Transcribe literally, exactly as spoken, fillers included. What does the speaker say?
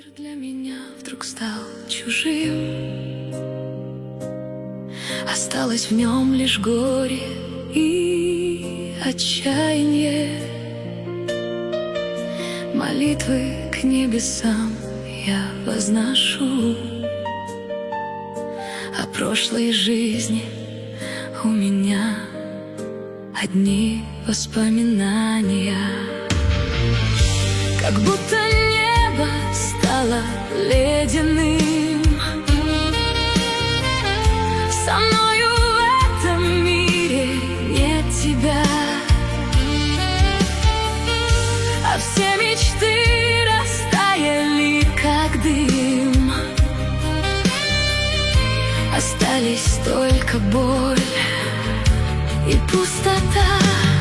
Для меня вдруг стал чужим, осталось в нем лишь горе и отчаяние. Молитвы к небесам я возношу, о прошлой жизни у меня одни воспоминания. Как будто небо стало ледяным, со мною в этом мире нет тебя, а все мечты растаяли, как дым. Остались только боль и пустота.